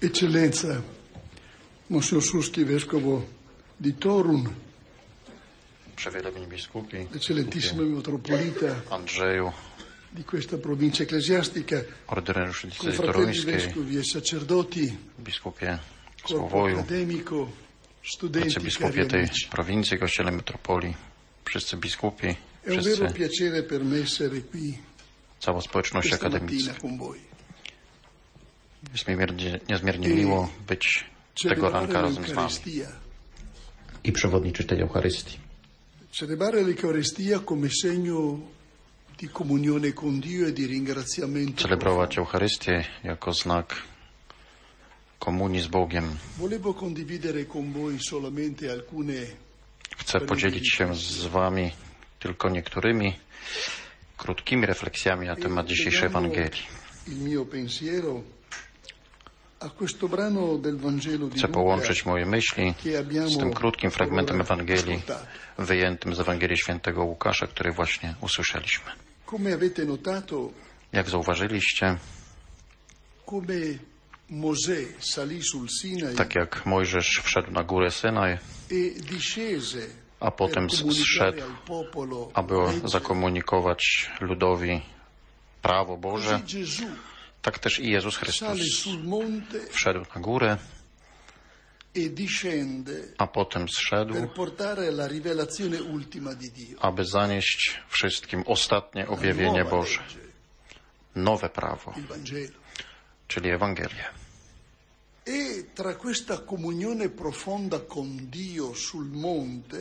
Eccellenza, Monsignor Suski, vescovo di Torun, Przewielebni biskupi, eccellentissimo metropolita Andrzeju, di questa provincia ecclesiastica, ordynariuszy diecezji confratelli toruńskiej, vescovi e sacerdoti, biskupie corpo Słowoju, accademico, studenti, cari arcybiskupie tej amici. prowincji, kościele metropolii, wszyscy biskupi, È un wszyscy, vero piacere per me essere qui cała społeczność questa akademicka. mattina con voi. Jest mi niezmiernie miło być tego ranka Celebrare razem z wami l'Eucaristia. i przewodniczyć tej Eucharystii. Celebrare l'Eucaristia come segno di comunione con Dio e di ringraziamento. Celebrować Eucharystię jako znak komunii z Bogiem. Volevo condividere con voi solamente alcune Chcę podzielić się z wami tylko niektórymi krótkimi refleksjami na temat dzisiejszej Ewangelii. il mio pensiero a questo brano del Vangelo di Chcę Luca połączyć moje myśli che abbiamo z tym krótkim fragmentem ora Ewangelii ascoltato. wyjętym z Ewangelii Świętego Łukasza, który właśnie usłyszeliśmy. Come avete notato, Jak zauważyliście, come Mosè salì sul Sinai tak jak Mojżesz wszedł na górę Synaj, e discese a potem per comunicare zszedł, al popolo aby legge, zakomunikować ludowi prawo Boże, così Gesù tak też i Jezus sale Chrystus sul monte wszedł na górę, e discende a potem zszedł, per portare la rivelazione ultima di Dio. aby zanieść wszystkim ostatnie objawienie Nuova Boże, legge, nowe prawo, il Vangelo. czyli Ewangelię. E tra questa comunione profonda con Dio sul monte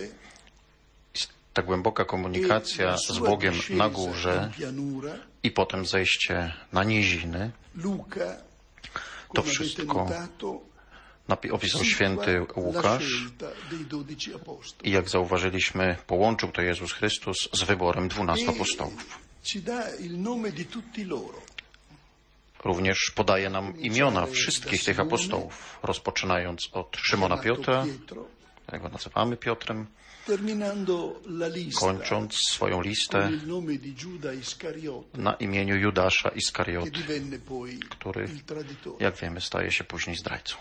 Ta głęboka e komunikacja la z sua Bogiem discesa na in górze pianura, i potem zejście na niziny, Luca, to come avete wszystko notato, opisał situa święty la Łukasz scelta dei 12 apostoli. i jak zauważyliśmy, połączył to Jezus Chrystus z wyborem 12 apostołów. Ci dà il nome di tutti loro. Również podaje nam imiona wszystkich tych apostołów, rozpoczynając od Szymona Piotra, Pietro, jak go nazywamy Piotrem, terminando la lista kończąc swoją listę con il nome di Giuda Iscariota, na imieniu Judasza che Iskarioty, divenne poi który, il traditore. jak wiemy, staje się później zdrajcą.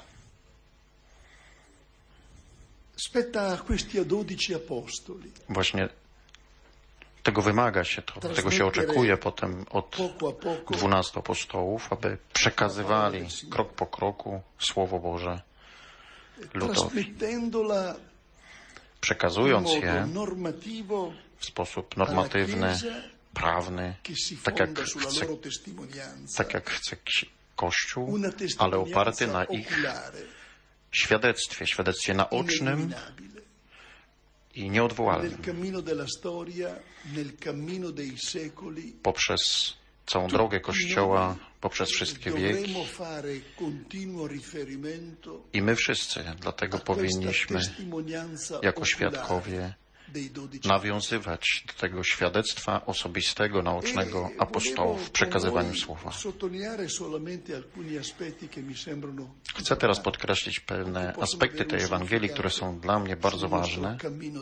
Spetta a questi 12 apostoli Właśnie tego wymaga się, tego się oczekuje potem od poco a poco 12 apostołów, aby przekazywali krok po kroku Słowo Boże ludowi, trasmettendola in przekazując modo je normativo w sposób alla normatywny, Chiesa prawny, che si tak fonda jak sulla chce, loro testimonianza, tak jak chce Kościół, una ale oparty testimonianza na ich oculare, świadectwie naocznym ineliminabile, i nel nieodwołalnym, cammino della storia, nel cammino dei secoli. poprzez całą drogę Kościoła, poprzez wszystkie wieki. Dovremo fare continuo riferimento I my wszyscy dlatego a questa powinniśmy testimonianza jako oculare świadkowie dei 12 nawiązywać do tego świadectwa osobistego, naocznego apostołów w przekazywaniu słowa. sottolineare solamente alcuni aspetti che mi sembrano Chcę teraz podkreślić pewne aspekty tej Ewangelii, które są dla mnie bardzo ważne.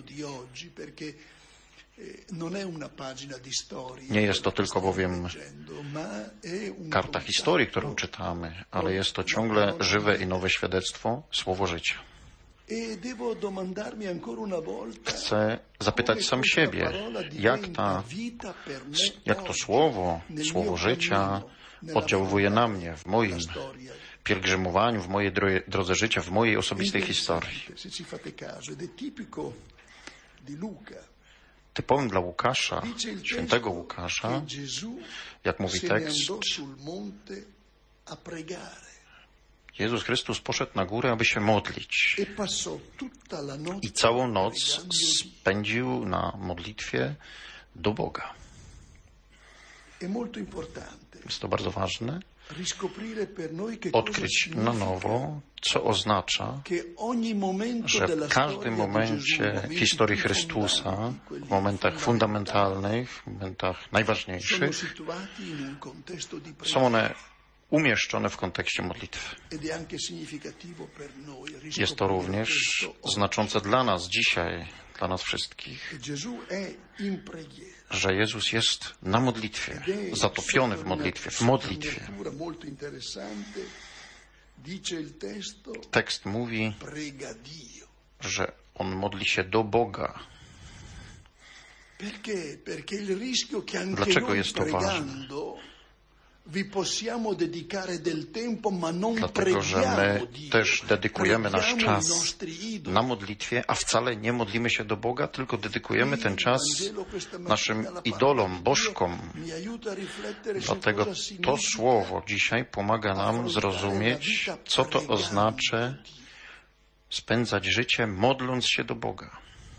Nie jest to tylko bowiem karta historii, którą czytamy, ale jest to ciągle żywe i nowe świadectwo, słowo życia. Chcę zapytać sam siebie, jak to słowo życia oddziałuje na mnie w moim pielgrzymowaniu, w mojej drodze życia, w mojej osobistej historii. Typowym dla Łukasza, świętego Łukasza, jak mówi tekst, Jezus Chrystus poszedł na górę, aby się modlić. I całą noc spędził na modlitwie do Boga. Jest to bardzo ważne, odkryć na nowo, co oznacza, że w każdym momencie historii Chrystusa, w momentach fundamentalnych, w momentach najważniejszych, są one umieszczone w kontekście modlitwy. Jest to również znaczące dla nas dzisiaj, dla nas wszystkich, że Jezus jest na modlitwie, zatopiony w modlitwie, Tekst mówi, że on modli się do Boga. Dlaczego jest to ważne? Dlatego, że my też dedykujemy nasz czas na modlitwie, a wcale nie modlimy się do Boga, tylko dedykujemy ten czas naszym idolom, bożkom. Dlatego to słowo dzisiaj pomaga nam zrozumieć, co to oznacza spędzać życie modląc się do Boga.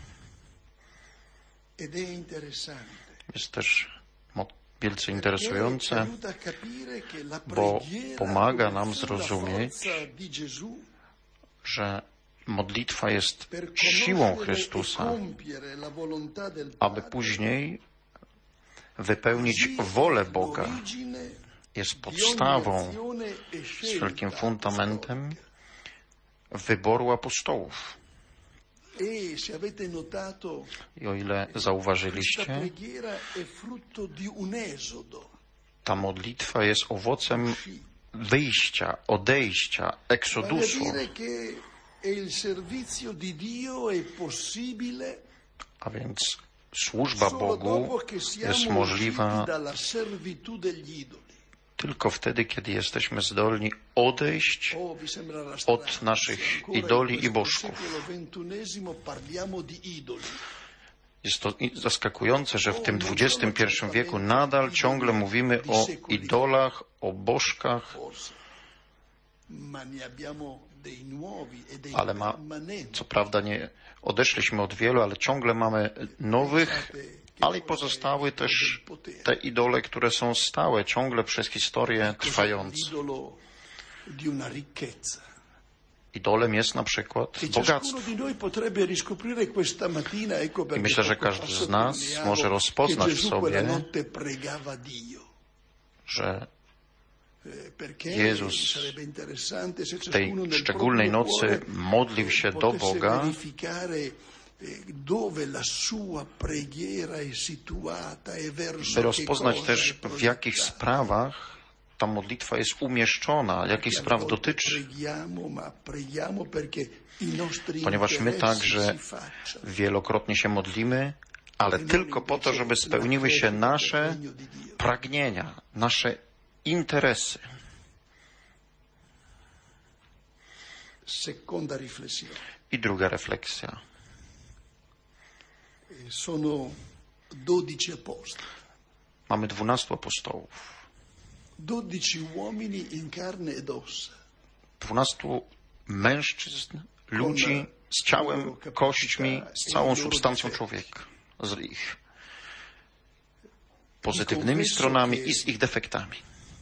Jest też wielce interesujące, bo pomaga nam zrozumieć, że modlitwa jest siłą Chrystusa, aby później wypełnić wolę Boga. Jest podstawą, z wielkim fundamentem wyboru apostołów. I o ile zauważyliście, ta modlitwa jest owocem wyjścia, odejścia, eksodusu. A więc służba Bogu jest możliwa tylko wtedy, kiedy jesteśmy zdolni odejść od naszych idoli i bożków. Jest to zaskakujące, że w tym XXI wieku nadal ciągle mówimy o idolach, o bożkach, ale co prawda nie odeszliśmy od wielu, ale ciągle mamy nowych, ale i pozostały też te idole, które są stałe, ciągle przez historię trwające. Idolem jest na przykład bogactwo. I myślę, że każdy z nas może rozpoznać w sobie, że Jezus w tej szczególnej nocy modlił się do Boga, by rozpoznać też, w jakich sprawach ta modlitwa jest umieszczona, jakich spraw dotyczy. Ponieważ my także wielokrotnie się modlimy, ale tylko po to, żeby spełniły się nasze pragnienia, nasze interesy. I druga refleksja. Mamy 12 apostołów. 12 mężczyzn, ludzi z ciałem, kośćmi, z całą substancją człowieka, z ich pozytywnymi stronami i z ich defektami.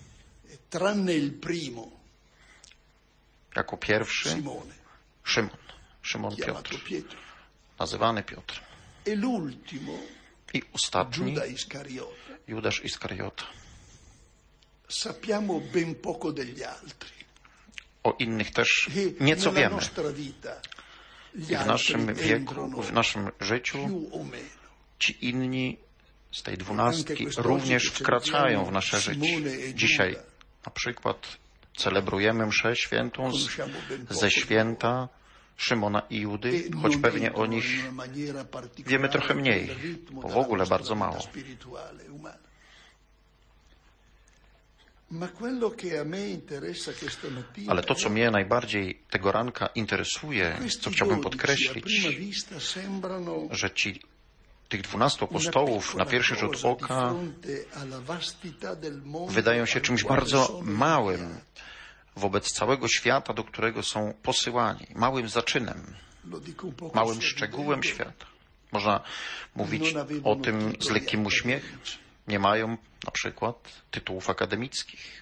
Jako pierwszy Szymon Piotr, nazywany Piotr. I ostatni Judasz Iskariota. O innych też nieco wiemy. I w naszym wieku, w naszym życiu ci inni z tej 12 również wkraczają w nasze życie. Dzisiaj na przykład celebrujemy mszę świętą ze święta Szymona i Judy, choć pewnie o nich wiemy trochę mniej, bo w ogóle bardzo mało. Ale to, co mnie najbardziej tego ranka interesuje, co chciałbym podkreślić, że tych 12 apostołów na pierwszy rzut oka wydają się czymś bardzo małym wobec całego świata, do którego są posyłani. Małym zaczynem, małym szczegółem świata. Można mówić o tym z lekkim uśmiechem. Nie mają na przykład tytułów akademickich.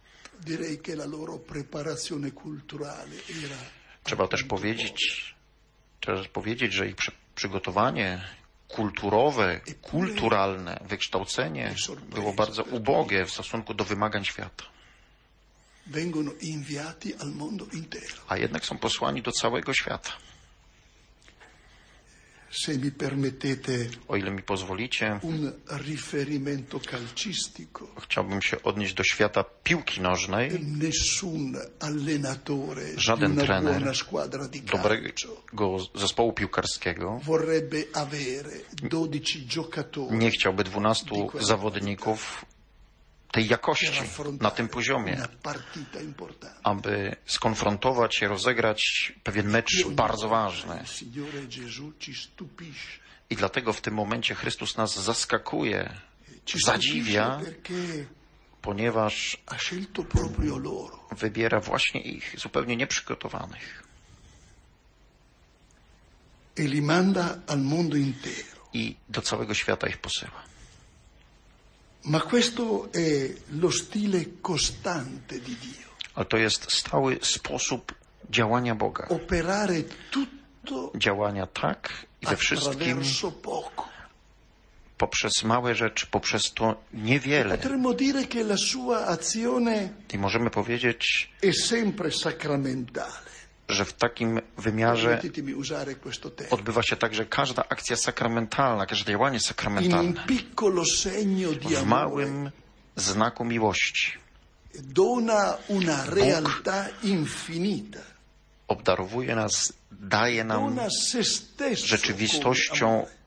Trzeba też powiedzieć, że ich przygotowanie kulturowe, kulturalne, wykształcenie było bardzo ubogie w stosunku do wymagań świata. A jednak są posłani do całego świata. se mi permettete, o ile mi pozwolicie, un riferimento calcistico. Chciałbym się odnieść do świata piłki nożnej. Nessun allenatore Żaden di una trener buona squadra di dobrego calcio zespołu piłkarskiego vorrebbe avere 12 giocatori nie chciałby 12 zawodników tej jakości, na tym poziomie, una partita importante. aby skonfrontować i rozegrać pewien mecz bardzo ważny. Il Signore Gesù ci stupisce. I dlatego w tym momencie Chrystus nas zaskakuje, zadziwia, ponieważ Ha scelto proprio loro. wybiera właśnie ich, zupełnie nieprzygotowanych. E li manda al mondo intero. I do całego świata ich posyła. Ma questo è lo stile costante di Dio. Ale to jest stały sposób działania Boga. Operare tutto Działania tak i we wszystkim attraverso poco. poprzez małe rzeczy, poprzez to niewiele. Potremmo dire che la sua azione I możemy powiedzieć, è sempre sacramentale. że w takim wymiarze Permettetemi usare questo termine. odbywa się także każda akcja sakramentalna, każde działanie In sakramentalne. un piccolo segno di W amore małym znaku miłości dona una realtà infinita. obdarowuje nas, daje nam Dona se stesso rzeczywistością come amore.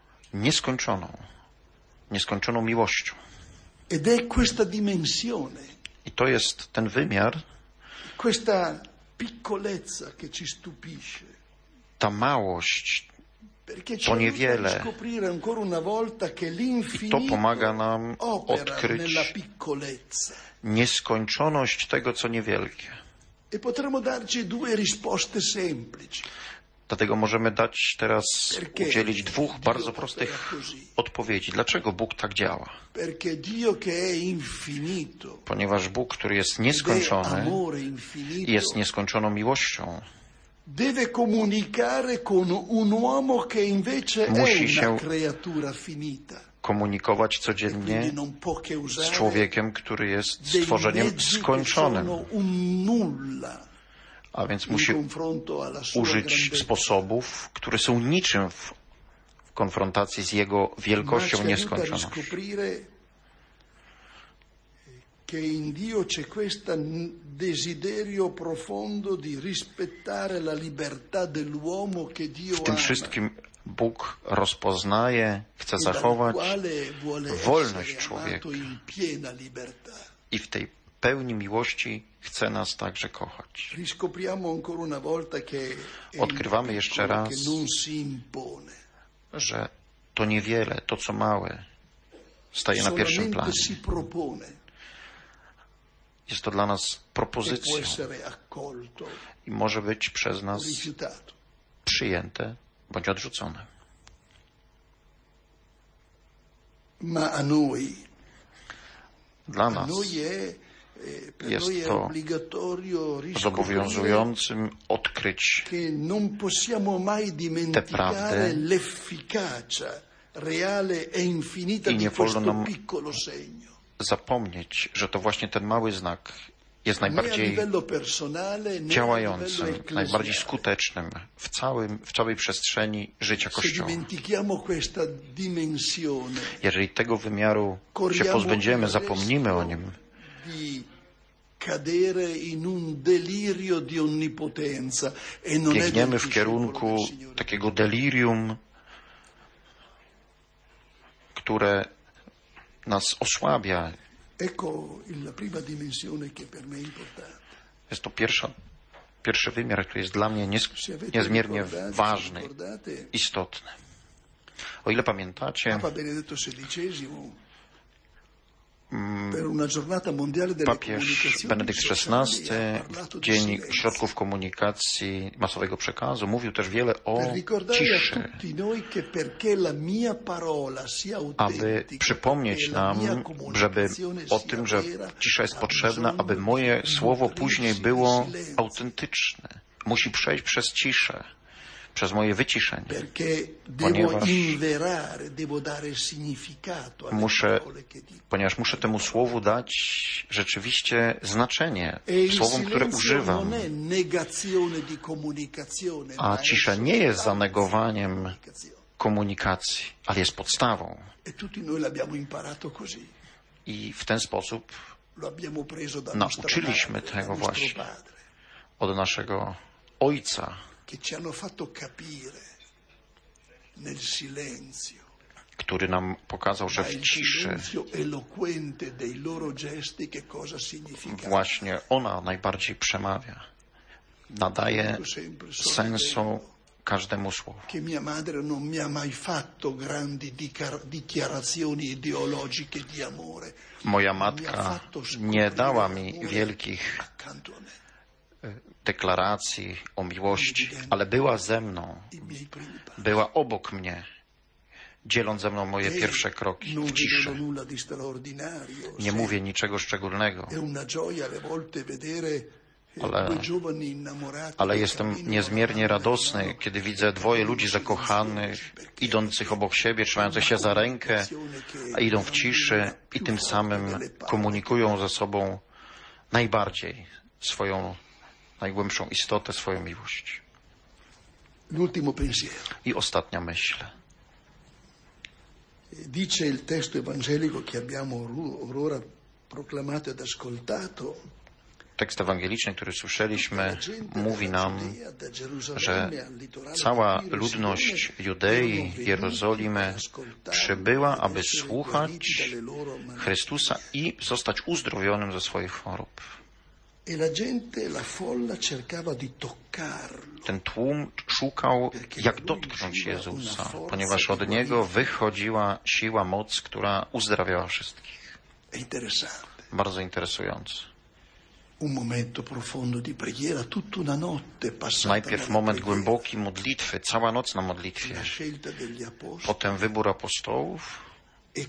nieskończoną miłością. Ed è questa dimensione, I to jest ten wymiar, questa piccolezza che ci stupisce. ta małość, Perché ci to aiuta niewiele. a scoprire ancora una volta che I to l'infinito pomaga nam opera odkryć nella piccolezza. nieskończoność tego, co niewielkie. E potremmo darci due risposte semplici. Dlatego możemy dać teraz, Perché udzielić dwóch bardzo Dio prostych opera così? odpowiedzi. Dlaczego Bóg tak działa? Perché Dio che è infinito, Ponieważ Bóg, który jest ed è nieskończony amore i infinito, jest nieskończoną miłością, deve comunicare con un uomo che invece Musi è się una creatura finita. komunikować Quindi codziennie non può che z usare człowiekiem, który jest dei stworzeniem mezzi che skończonym. sono un nulla A więc in musi confronto alla sua użyć grandezza. sposobów, które są niczym w konfrontacji z Jego Ma wielkością ci aiuta a nieskończonością. riscoprire che in Dio c'è questo desiderio profondo di rispettare la libertà dell'uomo che Dio W tym ama. wszystkim Bóg rozpoznaje, chce e dal zachować quale vuole wolność essere człowieka. amato in piena libertà. I w tej pełni miłości chce nas także kochać. Riscopriamo ancora una volta che è Odkrywamy il jeszcze piccolo raz, che non si impone. że to niewiele, to co małe, staje na pierwszym Solamente planie. si propone Jest to dla nas e può propozycją essere accolto i może być przez o nas rifiutato. przyjęte bądź odrzucone. Ma a noi Dla A nas noi è, per jest noi è to obbligatorio riscoprire zobowiązującym odkryć che non possiamo mai dimenticare prawdy. l'efficacia reale e infinita I di nie wolno questo nam piccolo segno. zapomnieć, że to właśnie ten mały znak jest Né a najbardziej livello personale, né a livello działającym, ecclesiale. najbardziej skutecznym w całej przestrzeni życia Se Kościoła. dimentichiamo questa dimensione, Jeżeli tego wymiaru się corriamo pozbędziemy, il zapomnimy o rischio nim, di cadere in un delirio di onnipotenza e non è del biegniemy w discepolo kierunku del Signore. takiego delirium, które nas osłabia. Ecco la prima dimensione che per me è importante. Jest to pierwszy wymiar, który jest dla mnie Se avete niezmiernie ważny, ricordate, istotny. O ile pamiętacie, Papa Benedetto XVI per una giornata mondiale delle papież comunicazioni Benedykt sociali XVI, ha parlato di Dzień silenzio, Środków Komunikacji Masowego Przekazu, mówił też wiele o per ricordare a ciszy, tutti noi che perché la mia parola sia aby autentica, przypomnieć perché la mia nam, żeby comunicazione o sia tym, że vera, cisza jest ha potrzebna, bisogno aby di moje słowo nutrirsi później di było silenzio. autentyczne. Musi przejść przez ciszę. przez moje wyciszenie, ponieważ muszę temu słowu dać rzeczywiście znaczenie, słowom, które używam. A cisza nie jest zanegowaniem komunikacji, ale jest podstawą. I w ten sposób nauczyliśmy tego właśnie od naszego Ojca, który nam pokazał, że w ciszy właśnie ona najbardziej przemawia, nadaje sensu każdemu słowu. Moja matka nie dała mi wielkich deklaracji o miłości, ale była ze mną, była obok mnie, dzieląc ze mną moje pierwsze kroki w ciszy. Nie mówię niczego szczególnego, ale jestem niezmiernie radosny, kiedy widzę dwoje ludzi zakochanych, idących obok siebie, trzymających się za rękę, a idą w ciszy i tym samym komunikują ze sobą najbardziej swoją najgłębszą istotę, swoją miłość. I ostatnia myśl. Dice il testo evangelico che abbiamo ora proclamato ed ascoltato. Tekst ewangeliczny, który słyszeliśmy, mówi nam, że cała ludność Judei, Jerozolimy przybyła, aby słuchać Chrystusa i zostać uzdrowionym ze swoich chorób. Ten tłum szukał, jak dotknąć Jezusa, ponieważ od Niego wychodziła siła, moc, która uzdrawiała wszystkich. Bardzo interesujące. Najpierw moment głębokiej modlitwy, cała noc na modlitwie. Potem wybór apostołów. I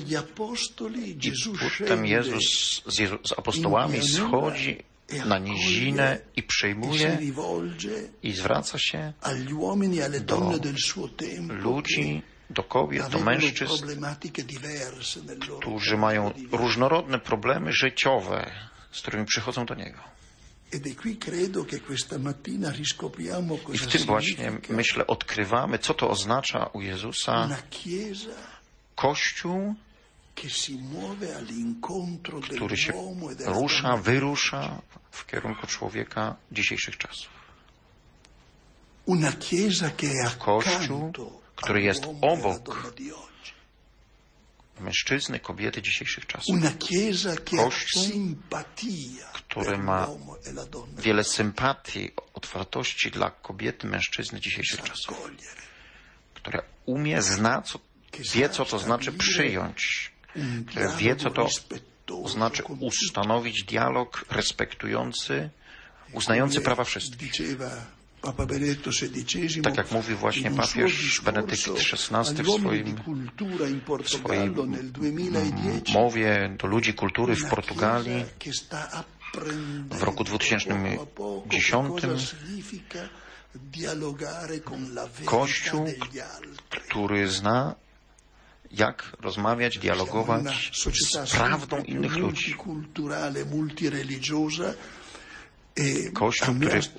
potem Jezus z apostołami schodzi na nizinę i przejmuje i zwraca się do ludzi, do kobiet, do mężczyzn, którzy mają różnorodne problemy życiowe, z którymi przychodzą do Niego. I w tym właśnie, myślę, odkrywamy, co to oznacza u Jezusa Kościół, który się wyrusza w kierunku człowieka dzisiejszych czasów. Kościół, który jest obok mężczyzny, kobiety dzisiejszych czasów. Kościół, który ma wiele sympatii, otwartości dla kobiety, mężczyzny dzisiejszych czasów. Które wie, co to znaczy przyjąć, które wie, co to znaczy ustanowić dialog respektujący, uznający prawa wszystkich. Tak jak mówił właśnie papież Benedykt XVI w swojej mowie do ludzi kultury w Portugalii w roku 2010, Kościół, który zna, jak rozmawiać, dialogować z prawdą innych ludzi. Kościół,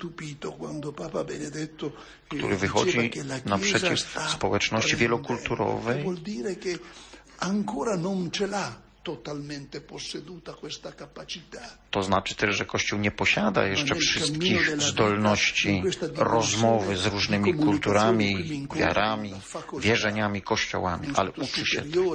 który wychodzi naprzeciw społeczności wielokulturowej, to znaczy też, że Kościół nie posiada jeszcze wszystkich zdolności rozmowy z różnymi kulturami, wiarami, wierzeniami, kościołami, ale uczy się tego.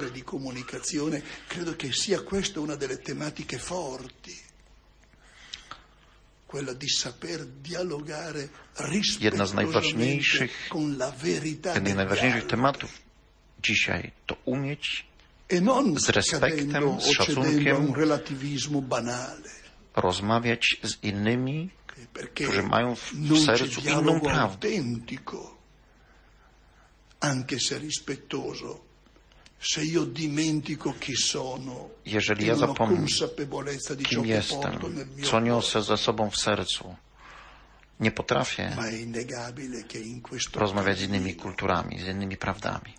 Jeden z najważniejszych tematów dzisiaj to umieć z respektem, z szacunkiem rozmawiać z innymi, którzy mają w sercu inną prawdę. Jeżeli ja zapomnę, kim jestem, co niosę ze sobą w sercu, Nie potrafię rozmawiać z innymi kulturami, z innymi prawdami.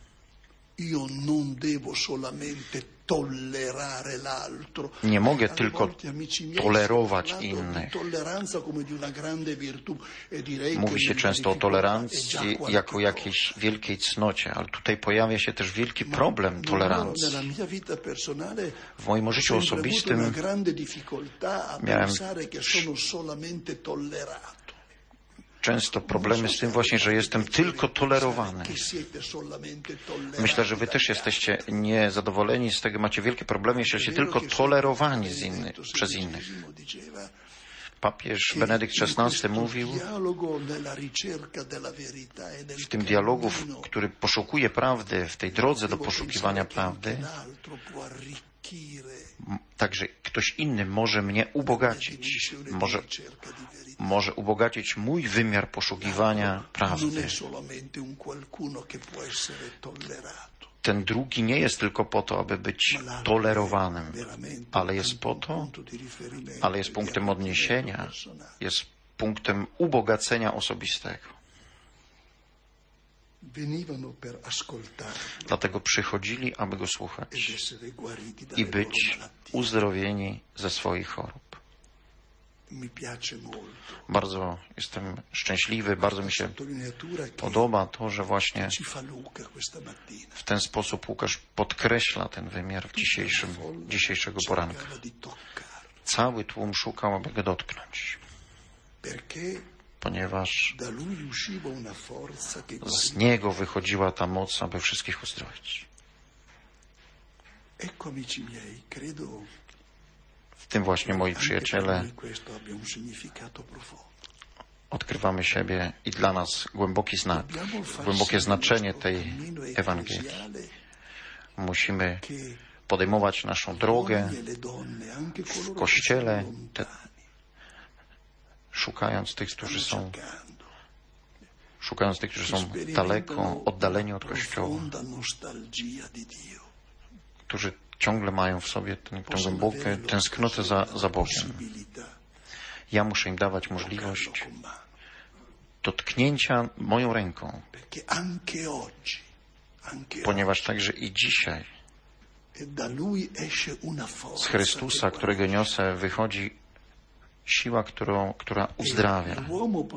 Nie mogę tylko tolerować innych. Mówi się często o tolerancji jako jakiejś wielkiej cnocie, ale tutaj pojawia się też wielki problem tolerancji. W moim życiu osobistym miałem często problemy z tym właśnie, że jestem tylko tolerowany. Myślę, że wy też jesteście niezadowoleni z tego, macie wielkie problemy, jeśli jesteście tylko tolerowani przez innych. Papież Benedykt XVI mówił, w tym dialogu, który poszukuje prawdy, w tej drodze do poszukiwania prawdy, także ktoś inny może mnie ubogacić, może ubogacić mój wymiar poszukiwania prawdy. Ten drugi nie jest tylko po to, aby być tolerowanym, ale jest punktem odniesienia, jest punktem ubogacenia osobistego. Dlatego przychodzili, aby go słuchać i być uzdrowieni ze swoich chorób. Bardzo jestem szczęśliwy, bardzo mi się podoba to, że właśnie w ten sposób Łukasz podkreśla ten wymiar dzisiejszego poranka. Cały tłum szukał, aby go dotknąć, ponieważ z niego wychodziła ta moc, aby wszystkich uzdrowić. W tym właśnie, moi przyjaciele, odkrywamy siebie i dla nas głębokie znaczenie tej Ewangelii. Musimy podejmować naszą drogę w Kościele, szukając tych, którzy są daleko, oddaleni od Kościoła, którzy ciągle mają w sobie tę głęboką tęsknotę za Bogiem. Ja muszę im dawać możliwość dotknięcia moją ręką, ponieważ także i dzisiaj z Chrystusa, którego niosę, wychodzi siła, która uzdrawia.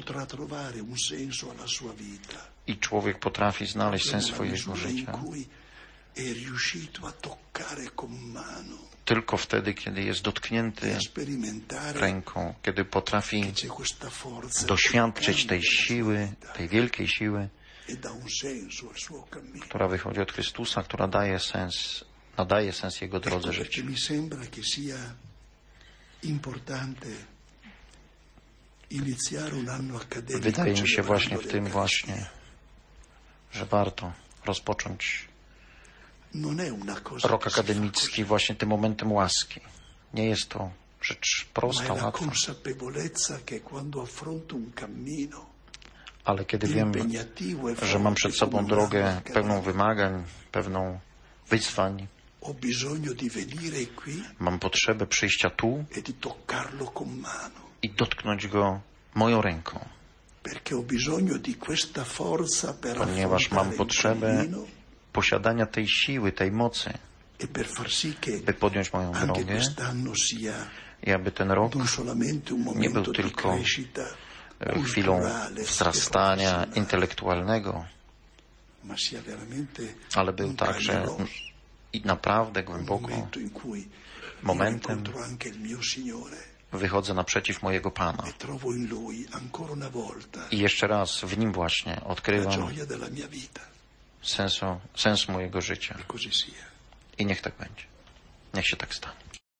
I człowiek potrafi znaleźć sens swojego życia tylko wtedy, kiedy jest dotknięty ręką, kiedy potrafi doświadczyć tej siły, tej wielkiej siły, która wychodzi od Chrystusa, która nadaje sens Jego drodze życia. Wydaje mi się właśnie w tym że warto rozpocząć rok akademicki właśnie tym momentem łaski. Nie jest to rzecz prosta, łatwa. Ale kiedy wiem, że mam przed sobą drogę pełną wymagań, pełną wyzwań, mam potrzebę przyjścia tu i dotknąć go moją ręką. Ponieważ mam potrzebę posiadania tej siły, tej mocy, by podjąć moją drogę i aby ten rok nie był tylko chwilą wzrastania intelektualnego, ale był także i naprawdę głęboko momentem, wychodzę naprzeciw mojego Pana i jeszcze raz w Nim właśnie odkrywam sens mojego życia. I niech tak będzie. Niech się tak stanie.